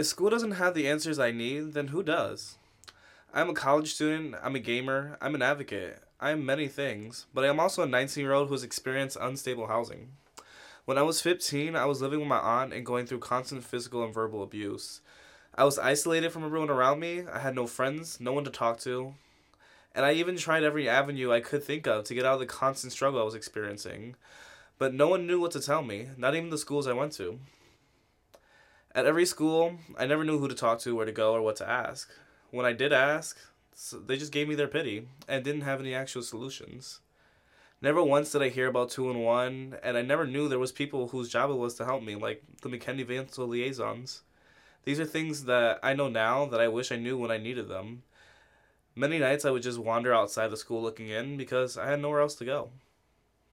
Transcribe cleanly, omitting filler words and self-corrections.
If school doesn't have the answers I need, then who does? I'm a college student, I'm a gamer, I'm an advocate. I'm many things, but I am also a 19-year-old who has experienced unstable housing. When I was 15, I was living with my aunt and going through constant physical and verbal abuse. I was isolated from everyone around me, I had no friends, no one to talk to, and I even tried every avenue I could think of to get out of the constant struggle I was experiencing. But no one knew what to tell me, not even the schools I went to. At every school, I never knew who to talk to, where to go, or what to ask. When I did ask, they just gave me their pity and didn't have any actual solutions. Never once did I hear about 2-in-1, and I never knew there was people whose job it was to help me, like the McKinney-Vance liaisons. These are things that I know now that I wish I knew when I needed them. Many nights I would just wander outside the school looking in because I had nowhere else to go.